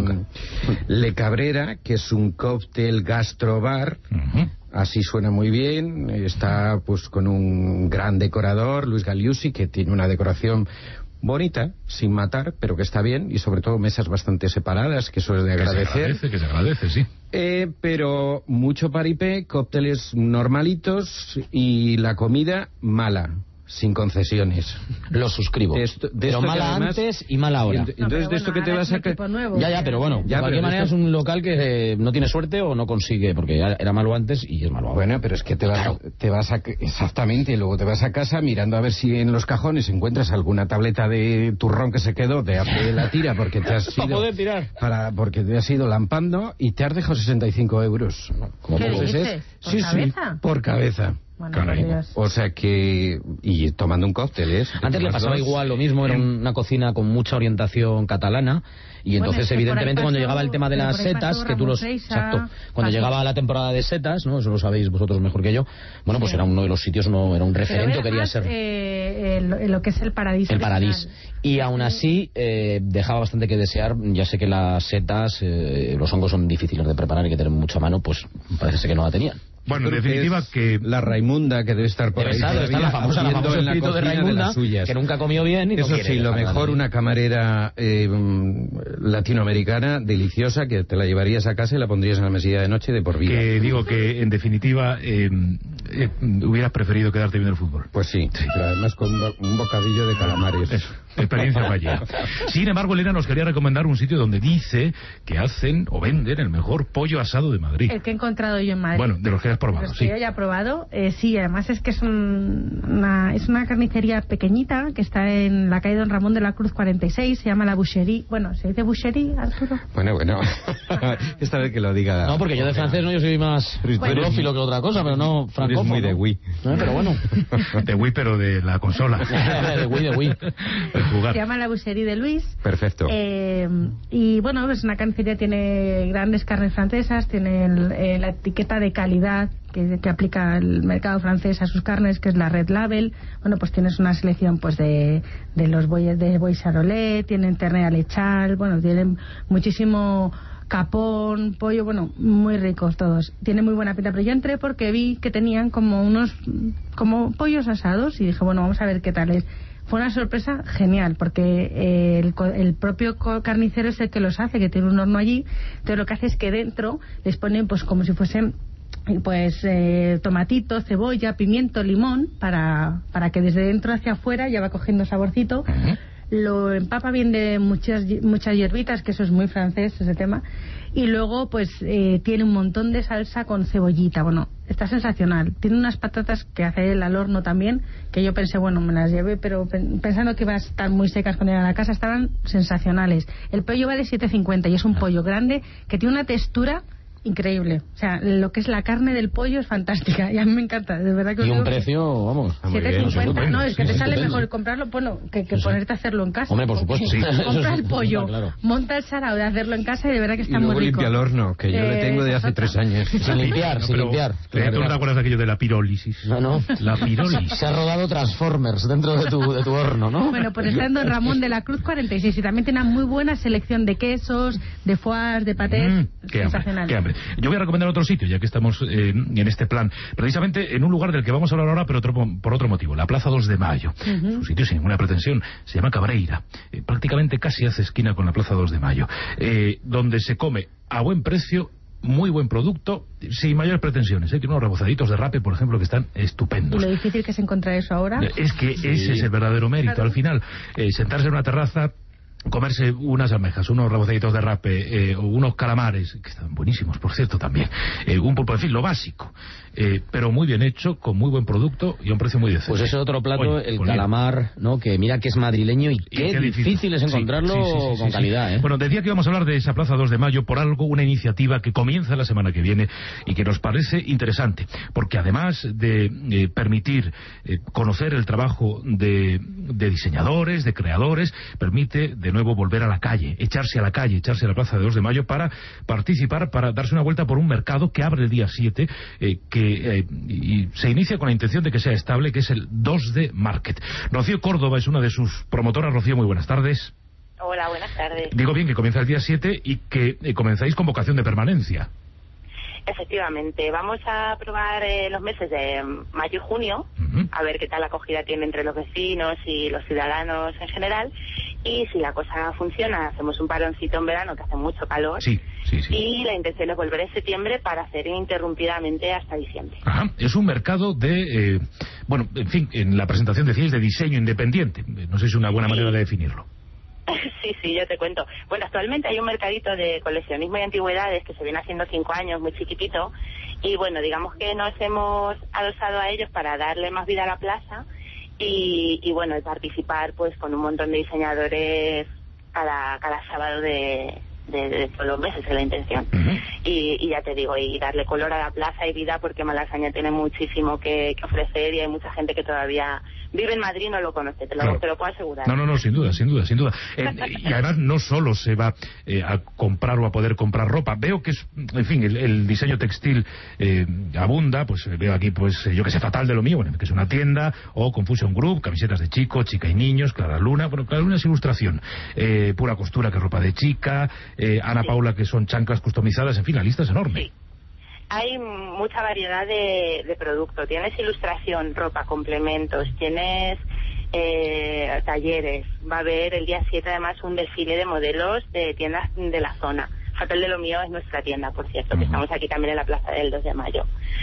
Le Cabrera, que es un cóctel gastrobar. Uh-huh. Así suena muy bien, está pues con un gran decorador, Luis Galiusi, que tiene una decoración bonita, sin matar, pero que está bien, y sobre todo mesas bastante separadas, que eso es de agradecer. Que se agradece, que se agradece, sí. Eh, pero mucho paripé, cócteles normalitos y la comida mala. Sin concesiones. Lo suscribo. De esto, de pero esto mala además, antes y mala ahora. Entonces, no, de bueno, esto que te vas a... Ya, ya, pero bueno, ya, de cualquier manera esto... es un local que eh, no tiene suerte o no consigue, porque era malo antes y es malo ahora. Bueno, pero es que te vas, claro. te vas a... Exactamente, y luego te vas a casa mirando a ver si en los cajones encuentras alguna tableta de turrón que se quedó de hace la tira porque te has ido... para poder tirar. Para, porque te has ido lampando y te has dejado sesenta y cinco euros. ¿Qué dices? Es... ¿Por sí, cabeza? Sí, por cabeza. Bueno, o sea que... Y tomando un cóctel, ¿eh? Antes le pasaba dos. igual lo mismo, era una cocina con mucha orientación catalana y entonces bueno, evidentemente cuando llegaba el tema de las setas, que tú los... Exacto, cuando pasó. llegaba la temporada de setas, ¿no? Eso lo sabéis vosotros mejor que yo, bueno, pues sí. era uno de los sitios, uno, era un referente, quería ser... Eh, el, lo que es el Paradís. El Paradís. Y aún así eh, dejaba bastante que desear, ya sé que las setas, eh, los hongos son difíciles de preparar, hay que tener mucha mano, pues parece que no la tenían. Bueno, en definitiva que... La Raimunda, que debe estar por debe ahí. Estar, está la famosa, la famosa espíritu de Raimunda, de que nunca comió bien y Eso no sí, lo mejor, una camarera eh, latinoamericana, deliciosa, que te la llevarías a casa y la pondrías en la mesilla de noche de por vida. Que digo que, en definitiva, eh, eh, hubieras preferido quedarte viendo el fútbol. Pues sí, sí. Pero además con un bocadillo de calamares. Eso, experiencia fallida. Sin embargo, Elena nos quería recomendar un sitio donde dice que hacen o venden el mejor pollo asado de Madrid. El que he encontrado yo en Madrid. Bueno, de los que has probado, los sí. que yo ya he probado, eh, sí, además es que es, un, una, es una carnicería pequeñita que está en la calle Don Ramón de la Cruz cuarenta y seis, se llama La Boucherie. Bueno, ¿se dice Boucherie, Arturo? Bueno, bueno, esta vez que lo diga... No, porque yo de francés no, yo soy más glófilo que otra cosa, pero no francófono. Es muy de Wii. ¿No? Pero bueno. De Wii, pero de la consola. de Wii, de Wii. Se llama La Boucherie de Luis. Perfecto. Eh, y bueno, pues una carnicería, tiene grandes carnes francesas, tiene el, eh, la etiqueta de calidad que, que aplica el mercado francés a sus carnes, que es la Red Label. Bueno, pues tienes una selección pues de, de los bueyes de buey charolais, tienen ternera lechal, bueno, tienen muchísimo capón, pollo, bueno, muy ricos todos. Tiene muy buena pinta, pero yo entré porque vi que tenían como unos como pollos asados y dije, bueno, vamos a ver qué tal es. Fue una sorpresa genial, porque el, el propio carnicero es el que los hace, que tiene un horno allí. Entonces lo que hace es que dentro les ponen pues como si fuesen pues eh, tomatito, cebolla, pimiento, limón, para, para que desde dentro hacia afuera ya va cogiendo saborcito. Uh-huh. Lo empapa bien de muchas muchas hierbitas, que eso es muy francés ese tema, y luego pues eh, tiene un montón de salsa con cebollita. Bueno, está sensacional. Tiene unas patatas que hace él al horno también, que yo pensé, bueno, me las llevé, pero pensando que iban a estar muy secas cuando llegué a la casa, estaban sensacionales. El pollo vale siete cincuenta y es un pollo grande que tiene una textura increíble. O sea, lo que es la carne del pollo es fantástica y a mí me encanta, de verdad que... Y un precio, vamos... siete cincuenta, no, es que te sale mejor comprarlo, bueno, que, que ponerte a hacerlo en casa. Hombre, por supuesto, sí. Compra el pollo, claro. Monta el sarao de hacerlo en casa y de verdad que está y muy rico. Y luego limpia el horno, que yo eh, le tengo de hace tres años. Sin limpiar, no, sin limpiar. Pero, ¿tú no te acuerdas de aquello de la pirólisis? No, no. La pirólisis. Se ha rodado Transformers dentro de tu, de tu horno, ¿no? Bueno, pues está en Don Ramón de la Cruz cuarenta y seis y también tiene una muy buena selección de quesos, de foies, de patés. Mm, qué hambre, qué hambre. Yo voy a recomendar otro sitio, ya que estamos eh, en este plan, precisamente en un lugar del que vamos a hablar ahora, pero otro, por otro motivo, la Plaza dos de Mayo. Uh-huh. Es un sitio sin ninguna pretensión, se llama Cabreira, eh, prácticamente casi hace esquina con la Plaza dos de Mayo, eh, donde se come a buen precio, muy buen producto, sin mayores pretensiones. ¿eh? Tiene unos rebozaditos de rape, por ejemplo, que están estupendos. Y lo difícil que es encontrar eso ahora. Es que sí. Ese es el verdadero mérito. Claro. Al final, eh, sentarse en una terraza, comerse unas almejas, unos rebozaditos de rape, eh, o unos calamares, que están buenísimos, por cierto, también, eh, un pulpo, en fin, lo básico, eh, pero muy bien hecho, con muy buen producto y a un precio muy decente. Pues ese otro plato, Oye, el pues calamar, ¿no? Que mira que es madrileño y qué, y qué difícil, difícil es encontrarlo sí, sí, sí, sí, con sí, calidad, sí. ¿eh? Bueno, decía que íbamos a hablar de esa Plaza dos de Mayo por algo, una iniciativa que comienza la semana que viene y que nos parece interesante, porque además de eh, permitir eh, conocer el trabajo de de diseñadores, de creadores, permite de nuevo volver a la calle, echarse a la calle, echarse a la Plaza de dos de Mayo para participar, para darse una vuelta por un mercado que abre el día siete, eh, que eh, y se inicia con la intención de que sea estable, que es el dos D Market. Rocío Córdoba es una de sus promotoras. Rocío, muy buenas tardes. Hola, buenas tardes. Digo bien que comienza el día siete y que eh, comenzáis con vocación de permanencia. Efectivamente, vamos a probar eh, los meses de mayo y junio, uh-huh. a ver qué tal la acogida tiene entre los vecinos y los ciudadanos en general, y si la cosa funciona, hacemos un paroncito en verano que hace mucho calor, sí, sí, sí. y la intención es volver en septiembre para hacer ininterrumpidamente hasta diciembre. Ajá. Es un mercado de, eh, bueno, en fin, en la presentación decíais de diseño independiente, no sé si es una buena sí. manera de definirlo. Sí, sí, yo te cuento. Bueno, actualmente hay un mercadito de coleccionismo y antigüedades que se viene haciendo cinco años, muy chiquitito, y bueno, digamos que nos hemos adosado a ellos para darle más vida a la plaza y, y bueno, participar pues con un montón de diseñadores cada, cada sábado de, de, de todos los meses, es la intención. Uh-huh. y, y ya te digo, y darle color a la plaza y vida, porque Malasaña tiene muchísimo que, que ofrecer y hay mucha gente que todavía vive en Madrid y no lo conoce, te lo, claro. te lo puedo asegurar. No, no, no, sin duda, sin duda, sin duda. Eh, y además no solo se va eh, a comprar o a poder comprar ropa. Veo que es, en fin, el, el diseño textil eh, abunda, pues veo aquí, pues yo que sé, Fatal de lo mío, bueno, que es una tienda, o Confusion Group, camisetas de chico, chica y niños, Clara Luna, bueno, Clara Luna es ilustración, eh, Pura Costura, que es ropa de chica, eh, Ana sí. Paula, que son chanclas customizadas, en fin, la lista es enorme. Sí. Hay mucha variedad de, de producto. Tienes ilustración, ropa, complementos, tienes eh, talleres. Va a haber el día siete además un desfile de modelos de tiendas de la zona. Fatal de lo mío es nuestra tienda, por cierto, uh-huh. que estamos aquí también en la plaza del dos de mayo.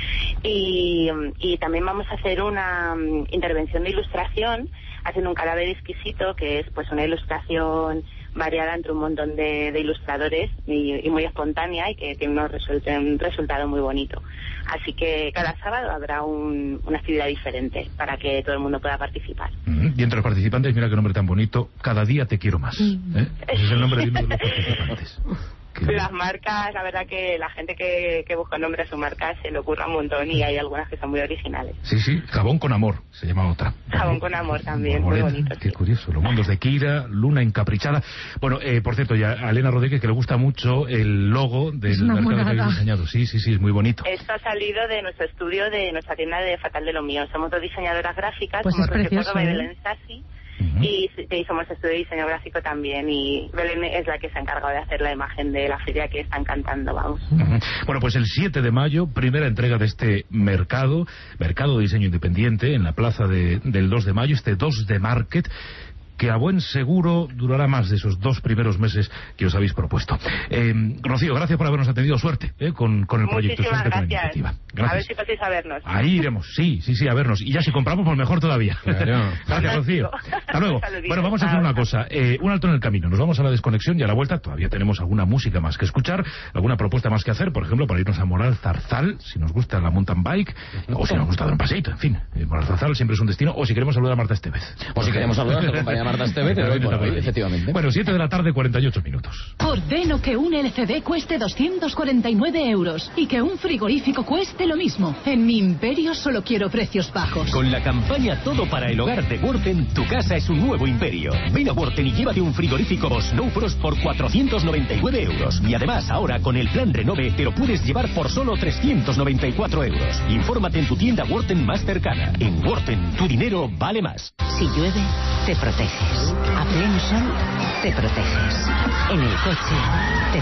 Y, y también vamos a hacer una um, intervención de ilustración, haciendo un cadáver exquisito, que es pues una ilustración variada entre un montón de, de ilustradores y, y muy espontánea y que tiene unos result, un resultado muy bonito. Así que cada sábado habrá un, una actividad diferente para que todo el mundo pueda participar. Mm-hmm. Y entre los participantes, mira qué nombre tan bonito, Cada día te quiero más. ¿eh? Ese es el nombre de uno de los participantes. Las marcas, la verdad que la gente que, que busca nombre a su marca se le ocurra un montón y hay algunas que son muy originales. Sí, sí, Jabón con amor se llama otra. Jabón con amor también, muy bonito. Qué sí. curioso, los mundos de Kira, Luna encaprichada. Bueno, eh, por cierto, ya a Elena Rodríguez que le gusta mucho el logo del mercado que habéis diseñado. Sí, sí, sí, es muy bonito. Esto ha salido de nuestro estudio, de nuestra tienda de Fatal de lo mío. Somos dos diseñadoras gráficas, pues como Rocío Córdoba y Belén Sassi. Uh-huh. Y, y somos estudio de diseño gráfico también, y Belén es la que se ha encargado de hacer la imagen de la feria que están cantando, vamos. Uh-huh. Bueno, pues el siete de mayo, primera entrega de este mercado, mercado de diseño independiente en la plaza de, del dos de mayo, este dos D Market, que a buen seguro durará más de esos dos primeros meses que os habéis propuesto. Eh, Rocío, gracias por habernos atendido. Suerte eh, con, con el proyecto. Muchísimas suerte gracias. Con la iniciativa. Gracias. A ver si paséis a vernos. Ahí iremos, sí, sí, sí, a vernos. Y ya si compramos, pues mejor todavía. Claro. Gracias, Rocío. Hasta luego. Bueno, vamos a hacer una cosa. Eh, un alto en el camino. Nos vamos a la desconexión y a la vuelta todavía tenemos alguna música más que escuchar, alguna propuesta más que hacer, por ejemplo, para irnos a Moral Zarzal, si nos gusta la mountain bike, o si nos gusta dar un paseíto, en fin. Eh, Moral Zarzal siempre es un destino, o si queremos saludar a Marta Estevez. O si queremos saludar a nuestra compañera Marta Estevez, bueno, efectivamente. Bueno, siete de la tarde, cuarenta y ocho minutos. Ordeno que un L C D cueste doscientos cuarenta y nueve euros y que un frigorífico cueste lo mismo. En mi imperio solo quiero precios bajos. Con la campaña Todo para el Hogar de Worten, tu casa es un nuevo imperio. Ven a Worten y llévate un frigorífico Bosch No Frost por cuatrocientos noventa y nueve euros. Y además, ahora con el plan Renove te lo puedes llevar por solo trescientos noventa y cuatro euros. Infórmate en tu tienda Worten más cercana. En Worten, tu dinero vale más. Si llueve, te proteges. A pleno sol, te proteges. En el coche, te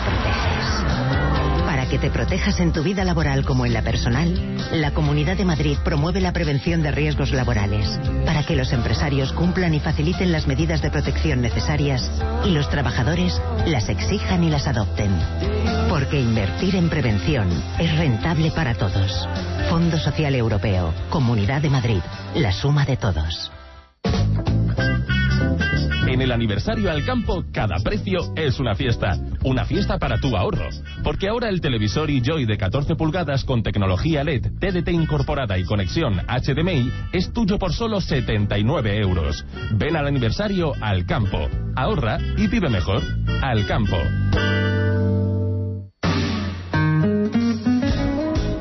proteges. Para que te protejas en tu vida laboral como en la personal, la Comunidad de Madrid promueve la prevención de riesgos laborales, para que los empresarios cumplan y faciliten las medidas de protección necesarias y los trabajadores las exijan y las adopten. Porque invertir en prevención es rentable para todos. Fondo Social Europeo, Comunidad de Madrid, la suma de todos. En el aniversario al campo, cada precio es una fiesta. Una fiesta para tu ahorro. Porque ahora el televisor iJoy de catorce pulgadas con tecnología L E D, T D T incorporada y conexión H D M I es tuyo por solo setenta y nueve euros. Ven al aniversario al campo. Ahorra y vive mejor. Al campo.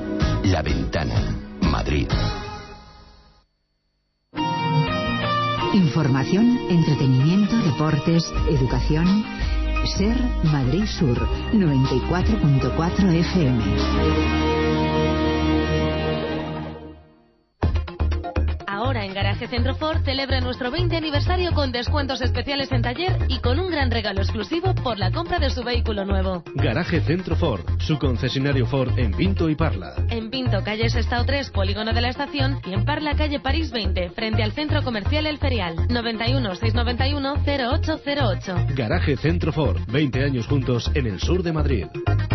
La Ventana, Madrid. Información, entretenimiento, deportes, educación. Ser Madrid Sur, noventa y cuatro punto cuatro F M. Ahora en Garaje Centro Ford celebra nuestro veinte aniversario con descuentos especiales en taller y con un gran regalo exclusivo por la compra de su vehículo nuevo. Garaje Centro Ford, su concesionario Ford en Pinto y Parla. En Pinto, calle Sestao tres, Polígono de la Estación, y en Parla, calle París veinte, frente al Centro Comercial El Ferial. noventa y uno, seiscientos noventa y uno, cero ocho cero ocho. Garaje Centro Ford, veinte años juntos en el sur de Madrid.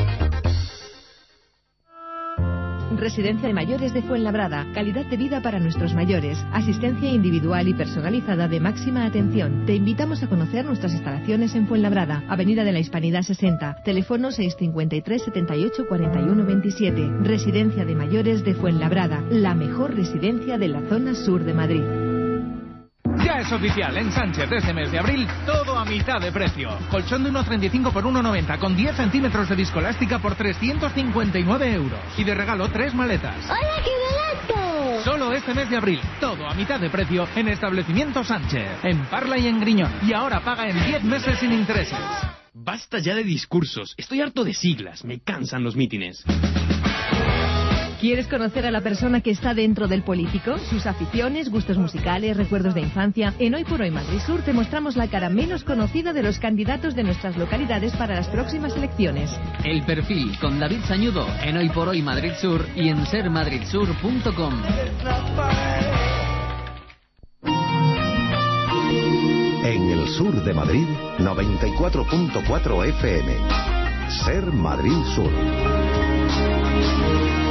Residencia de Mayores de Fuenlabrada. Calidad de vida para nuestros mayores. Asistencia individual y personalizada de máxima atención. Te invitamos a conocer nuestras instalaciones en Fuenlabrada, Avenida de la Hispanidad sesenta. Teléfono seis cinco tres, setenta y ocho, cuarenta y uno veintisiete. Residencia de Mayores de Fuenlabrada. La mejor residencia de la zona sur de Madrid. Ya es oficial, en Sánchez, este mes de abril, todo a mitad de precio. Colchón de uno treinta y cinco por uno noventa con diez centímetros de viscoelástica por trescientos cincuenta y nueve euros. Y de regalo, tres maletas. ¡Hola, qué barato! Solo este mes de abril, todo a mitad de precio en Establecimiento Sánchez, en Parla y en Griñón. Y ahora paga en diez meses sin intereses. Basta ya de discursos. Estoy harto de siglas. Me cansan los mítines. ¿Quieres conocer a la persona que está dentro del político? Sus aficiones, gustos musicales, recuerdos de infancia. En Hoy por Hoy Madrid Sur te mostramos la cara menos conocida de los candidatos de nuestras localidades para las próximas elecciones. El perfil con David Sañudo en Hoy por Hoy Madrid Sur y en ser madrid sur punto com. En el sur de Madrid, noventa y cuatro punto cuatro F M. Ser Madrid Sur.